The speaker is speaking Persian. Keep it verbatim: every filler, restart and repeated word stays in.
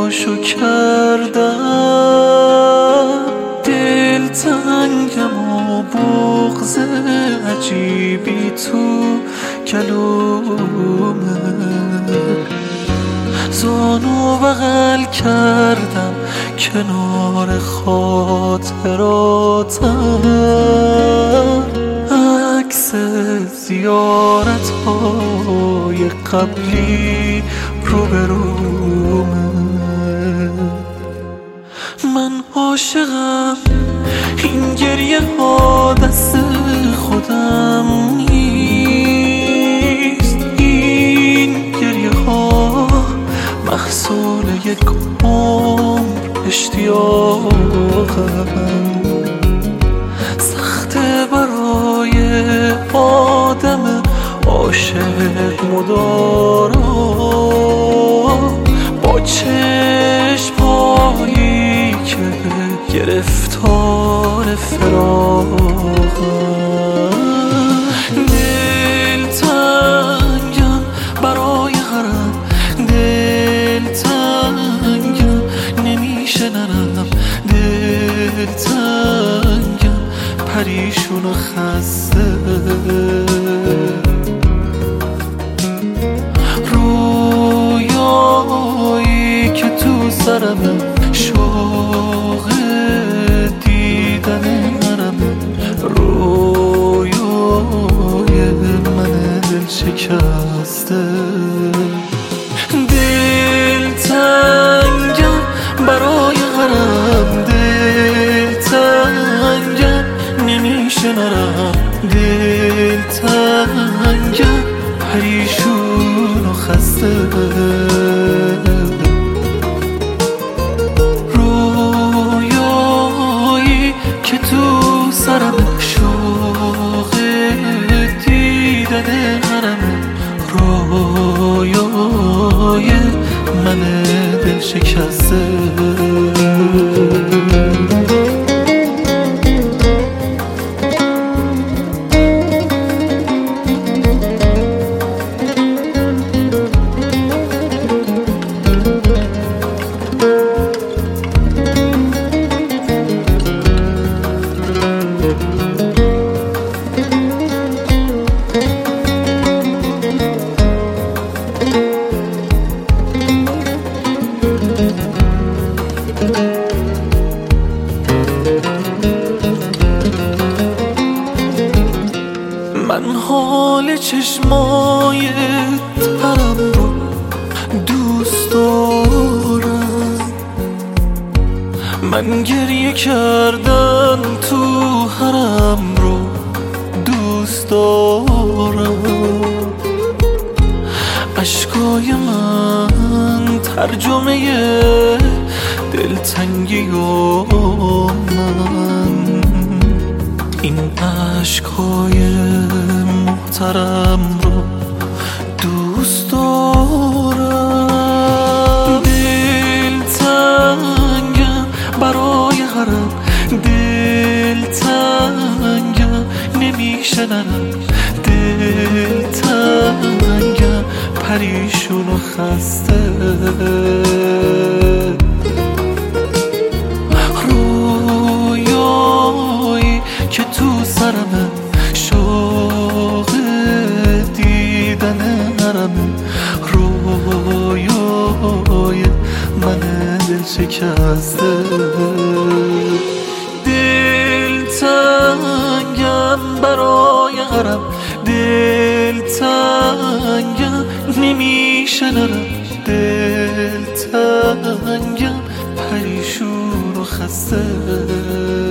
تلاشو کردم، دلتنگم و بغض عجیبی تو کلومه، زانو بغل کردم کنار خاطراتم، عکس زیارت های قبلی روبرومه. من عاشقم، این گریه ها دست خودم نیست، این گریه ها محصول یک عمر اشتیاقم. سخته برای آدم عاشق مدارا با چشم‌هایی که گرفتار فراقم. دلتنگم برای غرام، دلتنگم نمیشه نرم، دلتنگم پریشون و خسته، رویایی که تو سرمه، شوق دیدن منمه، رویای من دل شکسته. دلتنگم برای غرام، دلتنگم نمیشه نرم، دلتنگم پریشون و خسته، رویایی که تو سرم، شوق دیدن منم، رویای من دل شکسته. من حال چشمای ترم رو دوست دارم، من گریه کردن تو حرم رو دوست دارم. اشکای من ترجمه دلتنگی و من، این عشقای محترم رو دوست دارم. دلتنگم برای غرام، دلتنگم نمیشه نرم، دلتنگم پریشون و خسته، رویایی که تو سرمه، شوق دیدن نرمه، رویای من دل شکسته. دلتنگم برای غرام، دلتنگم نمیشه نرم، دلتنگم پریشون و خسته.